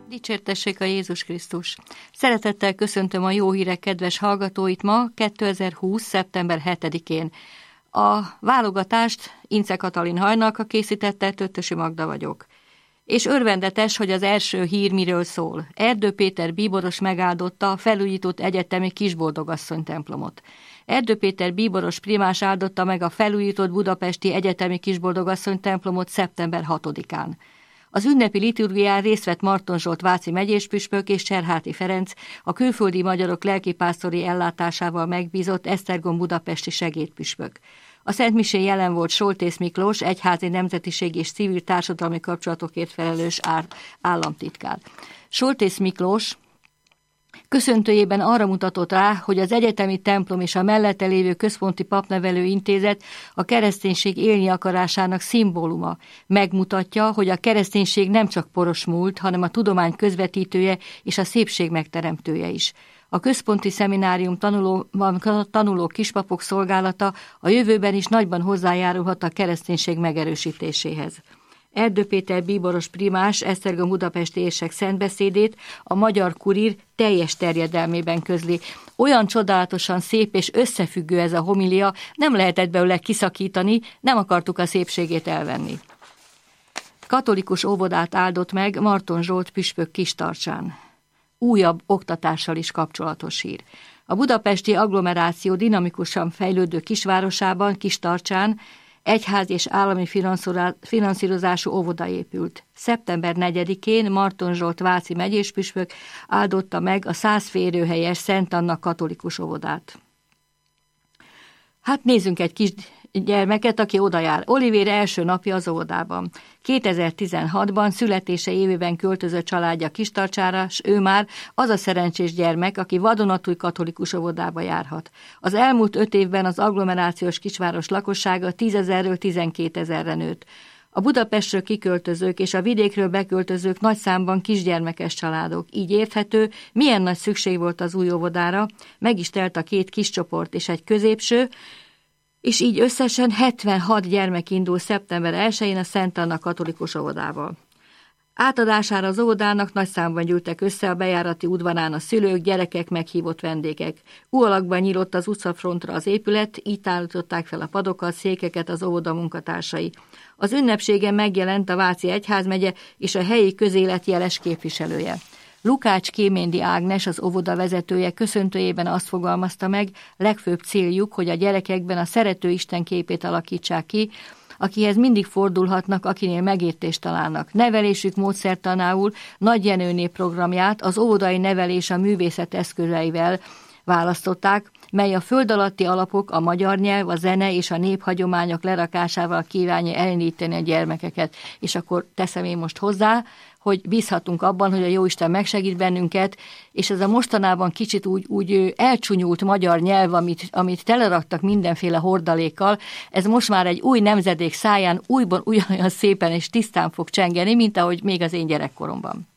Dicsértessék a Jézus Krisztus! Szeretettel köszöntöm a jó hírek kedves hallgatóit ma, 2020. szeptember 7-én. A válogatást Ince Katalin Hajnalka készítette, Töttösi Magda vagyok. És örvendetes, hogy az első hír miről szól. Erdő Péter bíboros megáldotta a felújított egyetemi Kisboldogasszony templomot. Erdő Péter bíboros primás áldotta meg a felújított budapesti egyetemi Kisboldogasszony templomot szeptember 6-án. Az ünnepi liturgián részt vett Marton Zsolt váci megyéspüspök és Cserháti Ferenc, a külföldi magyarok lelkipásztori ellátásával megbízott Esztergom budapesti segédpüspök. A szentmisén jelen volt Soltész Miklós, egyházi nemzetiség és civil társadalmi kapcsolatokért felelős államtitkár. Soltész Miklós köszöntőjében arra mutatott rá, hogy az egyetemi templom és a mellette lévő központi papnevelő intézet a kereszténység élni akarásának szimbóluma. Megmutatja, hogy a kereszténység nem csak poros múlt, hanem a tudomány közvetítője és a szépség megteremtője is. A központi szeminárium tanuló kispapok szolgálata a jövőben is nagyban hozzájárulhat a kereszténység megerősítéséhez. Erdő Péter bíboros primás Esztergom budapesti érsek szentbeszédét a Magyar Kurír teljes terjedelmében közli. Olyan csodálatosan szép és összefüggő ez a homilia, nem lehetett belőle kiszakítani, nem akartuk a szépségét elvenni. Katolikus óvodát áldott meg Marton Zsolt püspök Kistarcsán. Újabb oktatással is kapcsolatos hír. A budapesti agglomeráció dinamikusan fejlődő kisvárosában, Kistarcsán egyház és állami finanszírozású óvoda épült. Szeptember 4-én Marton Zsolt váci megyéspüspök áldotta meg a 100 férőhelyes Szent Anna katolikus óvodát. Hát nézzünk egy kis gyermeket, aki oda jár. Olivér első napja az óvodában. 2016-ban születése évében költözött családja Kistarcsára, s ő már az a szerencsés gyermek, aki vadonatúj katolikus óvodába járhat. Az elmúlt 5 évben az agglomerációs kisváros lakossága 10 000-ről 12 000-re nőtt. A Budapestről kiköltözők és a vidékről beköltözők nagy számban kisgyermekes családok. Így érthető, milyen nagy szükség volt az új óvodára, meg is telt a 2 kis csoport és egy középső, és így összesen 76 gyermek indul szeptember 1-én a Szent Anna katolikus óvodával. Átadására az óvodának nagy számban gyűltek össze a bejárati udvarán a szülők, gyerekek, meghívott vendégek. U-alakban nyílott az utcafrontra az épület, így állították fel a padokat, székeket az óvoda munkatársai. Az ünnepségen megjelent a Váci Egyházmegye és a helyi közélet jeles képviselője. Lukács Kéméndi Ágnes, az óvoda vezetője köszöntőjében azt fogalmazta meg, legfőbb céljuk, hogy a gyerekekben a szerető Isten képét alakítsák ki, akihez mindig fordulhatnak, akinél megértést találnak. Nevelésük módszertanául Nagy Jenőné programját az óvodai nevelés a művészet eszközeivel választották, mely a föld alatti alapok, a magyar nyelv, a zene és a néphagyományok lerakásával kívánja elindítani a gyermekeket. És akkor teszem én most hozzá, hogy bízhatunk abban, hogy a Jóisten megsegít bennünket, és ez a mostanában kicsit úgy elcsúnyult magyar nyelv, amit teleraktak mindenféle hordalékkal, ez most már egy új nemzedék száján újban ugyanolyan szépen és tisztán fog csengeni, mint ahogy még az én gyerekkoromban.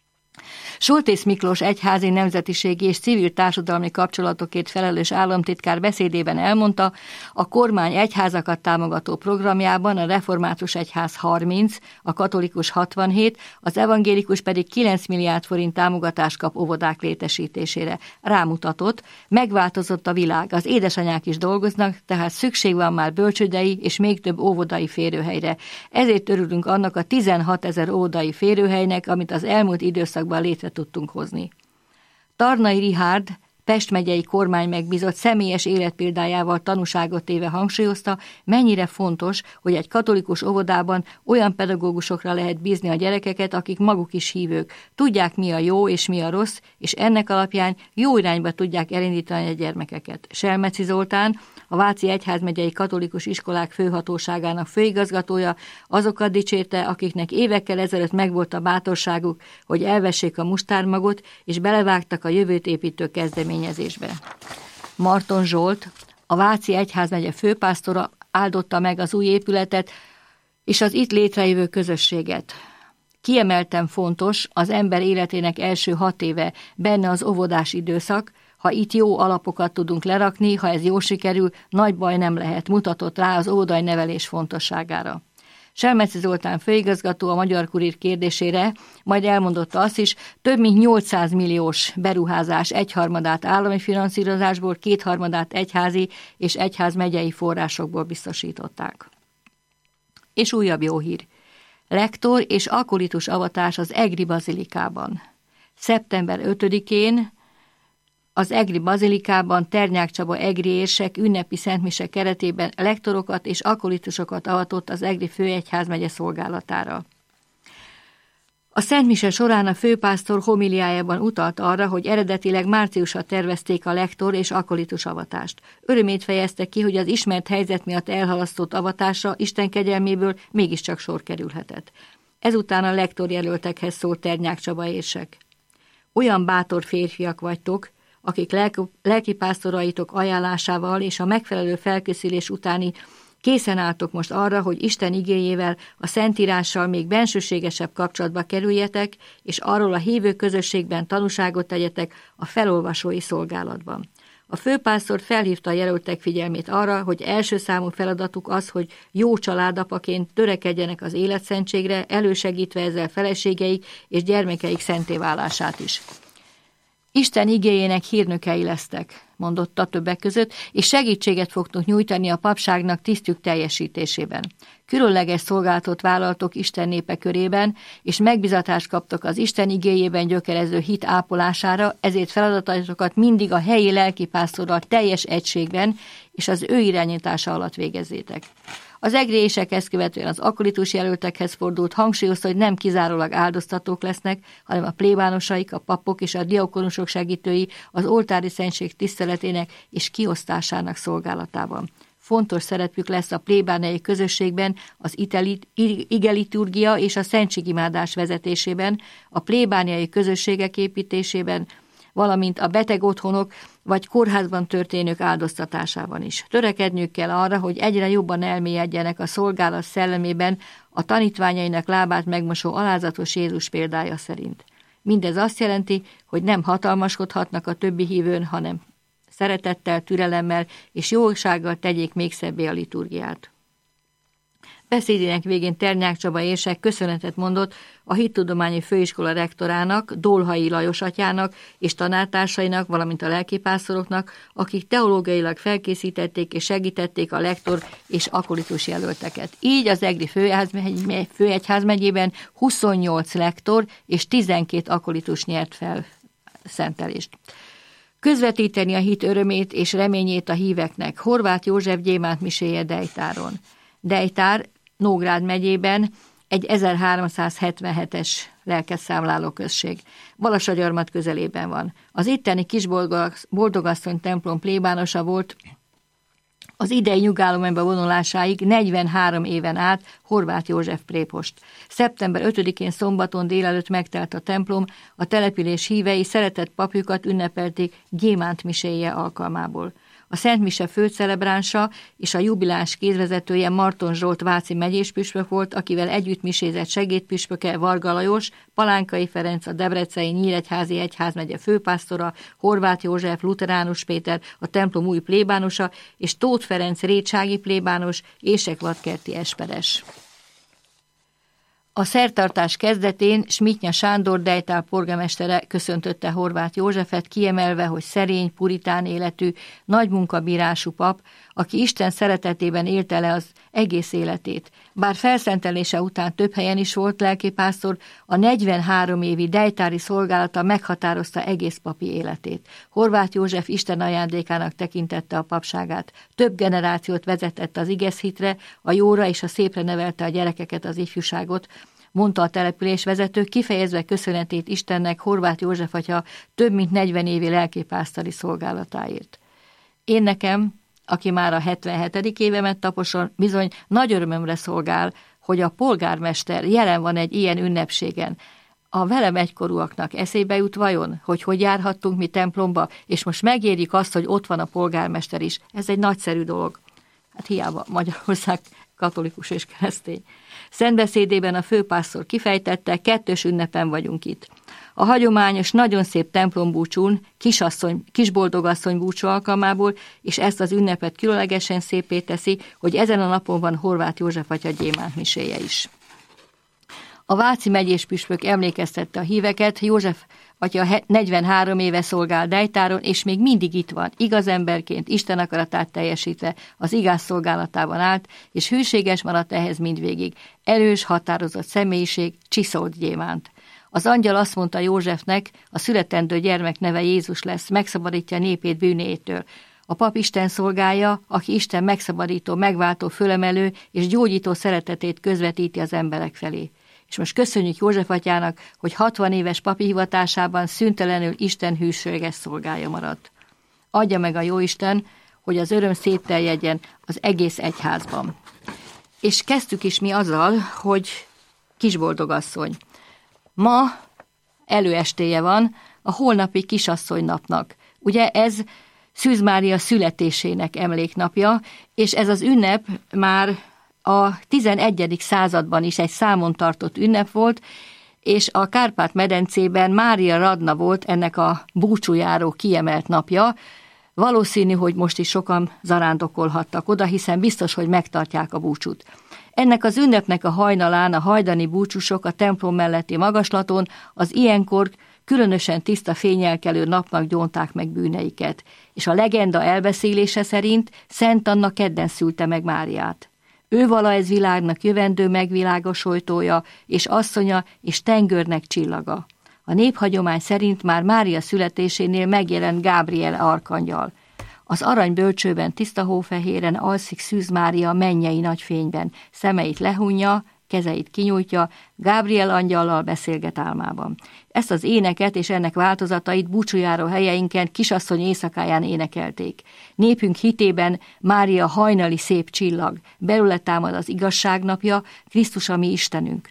Soltész Miklós egyházi nemzetiségi és civil társadalmi kapcsolatokért felelős államtitkár beszédében elmondta, a kormány egyházakat támogató programjában a református egyház 30, a katolikus 67, az evangélikus pedig 9 milliárd forint támogatást kap óvodák létesítésére. Rámutatott, megváltozott a világ, az édesanyák is dolgoznak, tehát szükség van már bölcsődei és még több óvodai férőhelyre. Ezért örülünk annak a 16 000 óvodai férőhelynek, amit az elmúlt időszakban létre tudtunk hozni. Tarnai Richárd, Pest megyei kormány megbízott személyes életpéldájával tanúságot téve hangsúlyozta, mennyire fontos, hogy egy katolikus óvodában olyan pedagógusokra lehet bízni a gyerekeket, akik maguk is hívők, tudják mi a jó és mi a rossz, és ennek alapján jó irányba tudják elindítani a gyermekeket. Selmeci Zoltán, a Váci Egyházmegyei Katolikus Iskolák Főhatóságának főigazgatója azokat dicsérte, akiknek évekkel ezelőtt megvolt a bátorságuk, hogy elvessék a mustármagot, és belevágtak a jövőt építő kezdeményezésbe. Marton Zsolt, a Váci Egyházmegye főpásztora áldotta meg az új épületet és az itt létrejövő közösséget. Kiemelten fontos az ember életének első 6 éve, benne az óvodás időszak. Ha itt jó alapokat tudunk lerakni, ha ez jól sikerül, nagy baj nem lehet, mutatott rá az óvodai nevelés fontosságára. Selmeci Zoltán főigazgató a Magyar Kurír kérdésére majd elmondotta azt is, több mint 800 milliós beruházás 1/3 állami finanszírozásból, 2/3 egyházi és egyházmegyei forrásokból biztosították. És újabb jó hír. Lektor és akolitus avatás az Egri Bazilikában. Szeptember 5-én az Egri Bazilikában Ternyák Csaba egri érsek ünnepi szentmise keretében lektorokat és akolitusokat avatott az Egri főegyházmegye szolgálatára. A szentmise során a főpásztor homiliájában utalt arra, hogy eredetileg márciusra tervezték a lektor és akolitus avatást. Örömét fejezte ki, hogy az ismert helyzet miatt elhalasztott avatásra Isten kegyelméből mégiscsak sor kerülhetett. Ezután a lektor jelöltekhez szólt Ternyák Csaba érsek. Olyan bátor férfiak vagytok, akik lelkipásztoraitok ajánlásával és a megfelelő felkészülés utáni készen álltok most arra, hogy Isten igéjével, a Szentírással még bensőségesebb kapcsolatba kerüljetek, és arról a hívő közösségben tanúságot tegyetek a felolvasói szolgálatban. A főpásztor felhívta a jelöltek figyelmét arra, hogy első számú feladatuk az, hogy jó családapaként törekedjenek az életszentségre, elősegítve ezzel feleségeik és gyermekeik szentéválását is. Isten igéjének hírnökei lesztek, mondotta többek között, és segítséget fogtok nyújtani a papságnak tisztjük teljesítésében. Különleges szolgálatot vállaltok Isten népe körében, és megbizatást kaptok az Isten igéjében gyökerező hit ápolására, ezért feladatokat mindig a helyi lelkipásztorral teljes egységben és az ő irányítása alatt végezzétek. Az egrések ezt követően az akolitus jelöltekhez fordult, hangsúlyozta, hogy nem kizárólag áldoztatók lesznek, hanem a plébánosaik, a papok és a diakonusok segítői az oltári szentség tiszteletének és kiosztásának szolgálatában. Fontos szerepük lesz a plébániai közösségben az igeliturgia és a szentségimádás vezetésében, a plébániai közösségek építésében, valamint a beteg otthonok vagy kórházban történők áldoztatásában is. Törekedniük kell arra, hogy egyre jobban elmélyedjenek a szolgálat szellemében a tanítványainak lábát megmosó alázatos Jézus példája szerint. Mindez azt jelenti, hogy nem hatalmaskodhatnak a többi hívőn, hanem szeretettel, türelemmel és jósággal tegyék még szebbé a liturgiát. Beszédének végén Ternyák Csaba érsek köszönetet mondott a Hittudományi Főiskola rektorának, Dolhai Lajos atyának és tanártársainak, valamint a lelkipásztoroknak, akik teológiailag felkészítették és segítették a lektor és akolitus jelölteket. Így az Egri főegyházmegyében 28 lektor és 12 akolitus nyert fel szentelést. Közvetíteni a hit örömét és reményét a híveknek. Horváth József gyémánt miséje Dejtáron. Dejtár Nógrád megyében egy 1377-es lelkesszámláló község. Balassagyarmat közelében van. Az itteni Kisboldogasszony templom plébánosa volt az idei nyugállományba vonulásáig 43 éven át Horváth József prépost. Szeptember 5-én szombaton délelőtt megtelt a templom, a település hívei szeretett papjukat ünnepelték gyémánt miséje alkalmából. A Szent Mise főcelebránsa és a jubiláns kézvezetője Marton Zsolt váci megyéspüspök volt, akivel együtt misézett segédpüspöke Varga Lajos, Palánkai Ferenc, a debreceni Nyíregyházi egyházmegye főpásztora, Horváth József, Lutheránus Péter, a templom új plébánosa, és Tóth Ferenc rétsági plébános, Ésekladkerti esperes. A szertartás kezdetén Smitnya Sándor Dejtár polgármestere köszöntötte Horváth Józsefet, kiemelve, hogy szerény, puritán életű, nagy munkabírású pap, aki Isten szeretetében élte le az egész életét. Bár felszentelése után több helyen is volt lelkipásztor, a 43 évi dejtári szolgálata meghatározta egész papi életét. Horváth József Isten ajándékának tekintette a papságát. Több generációt vezetett az igezhitre, a jóra és a szépre nevelte a gyerekeket, az ifjúságot, mondta a település vezető, kifejezve köszönetét Istennek Horváth József atya több mint 40 évi lelkipásztori szolgálatáért. Én nekem, aki már a 77. évemet taposol, bizony nagy örömömre szolgál, hogy a polgármester jelen van egy ilyen ünnepségen. A velem egykorúaknak eszébe jut vajon, hogy járhattunk mi templomba, és most megérjük azt, hogy ott van a polgármester is. Ez egy nagyszerű dolog. Hát hiába Magyarország katolikus és keresztény. Szentbeszédében a főpásztor kifejtette, 2. ünnepen vagyunk itt. A hagyományos, nagyon szép templombúcsún, kisboldogasszony búcsú alkalmából, és ezt az ünnepet különlegesen szépé teszi, hogy ezen a napon van Horváth József atya gyémánt miséje is. A váci megyés püspök emlékeztette a híveket, József atya 43 éve szolgál Dejtáron, és még mindig itt van, igaz emberként, Isten akaratát teljesítve, az igaz szolgálatában állt, és hűséges maradt ehhez mindvégig. Erős, határozott személyiség, csiszolt gyémánt. Az angyal azt mondta Józsefnek, a születendő gyermek neve Jézus lesz, megszabadítja népét bűnétől. A pap Isten szolgálja, aki Isten megszabadító, megváltó, fölemelő és gyógyító szeretetét közvetíti az emberek felé. És most köszönjük József atyának, hogy 60 éves papi hivatásában szüntelenül Isten hűséges szolgája maradt. Adja meg a Jóisten, hogy az öröm szétterjedjen az egész egyházban. És kezdtük is mi azzal, hogy kisboldogasszony. Ma előestéje van a holnapi kisasszony napnak. Ugye ez Szűz Mária születésének emléknapja, és ez az ünnep már a 11. században is egy számon tartott ünnep volt, és a Kárpát-medencében Mária Radna volt ennek a búcsújáró kiemelt napja. Valószínű, hogy most is sokan zarándokolhattak oda, hiszen biztos, hogy megtartják a búcsút. Ennek az ünnepnek a hajnalán a hajdani búcsúsok a templom melletti magaslaton az ilyenkor különösen tiszta fénnyel kelő napnak gyónták meg bűneiket, és a legenda elbeszélése szerint Szent Anna kedden szülte meg Máriát. Ő vala ez világnak jövendő megvilágosoltója, és asszonya, és tengőrnek csillaga. A néphagyomány szerint már Mária születésénél megjelent Gábriel arkangyal. Az aranybölcsőben tiszta hófehéren alszik Szűz Mária mennyei nagy fényben, szemeit lehunja, kezeit kinyújtja, Gábriel angyallal beszélget álmában. Ezt az éneket és ennek változatait búcsújáró helyeinken kisasszony éjszakáján énekelték. Népünk hitében Mária hajnali szép csillag, belőle támad az igazság napja, Krisztus a mi Istenünk.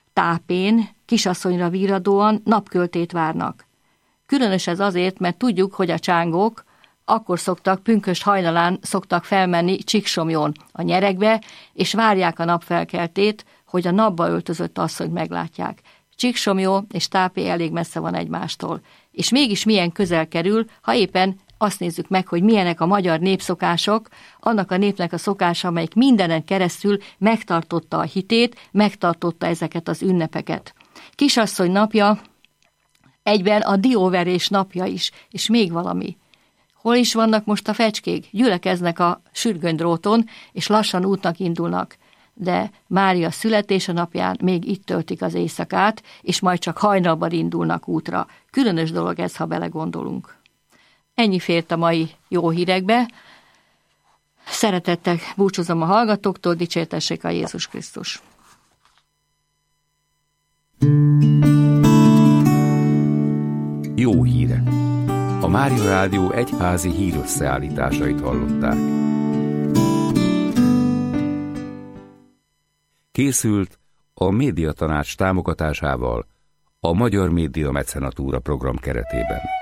Tápén, kisasszonyra virradóan napköltét várnak. Különös ez azért, mert tudjuk, hogy a csángók akkor szoktak, pünkösd hajnalán szoktak felmenni Csíksomjón a nyeregbe, és várják a napfelkeltét, hogy a napba öltözött asszonyt meglátják. Csíksomjó és Tápé elég messze van egymástól. És mégis milyen közel kerül, ha éppen azt nézzük meg, hogy milyenek a magyar népszokások, annak a népnek a szokása, amelyik mindenen keresztül megtartotta a hitét, megtartotta ezeket az ünnepeket. Kisasszony napja egyben a dióverés napja is, és még valami. Hol is vannak most a fecskék? Gyülekeznek a sürgönydróton, és lassan útnak indulnak. De Mária születése napján még itt töltik az éjszakát, és majd csak hajnalban indulnak útra. Különös dolog ez, ha belegondolunk. Ennyi fért a mai jó hírekbe. Szeretettel búcsúzom a hallgatóktól, dicsértessék a Jézus Krisztus. Jó hírek! A Mária Rádió egyházi hírösszeállításait hallották. Készült a Médiatanács támogatásával a Magyar Média Mecenatúra program keretében.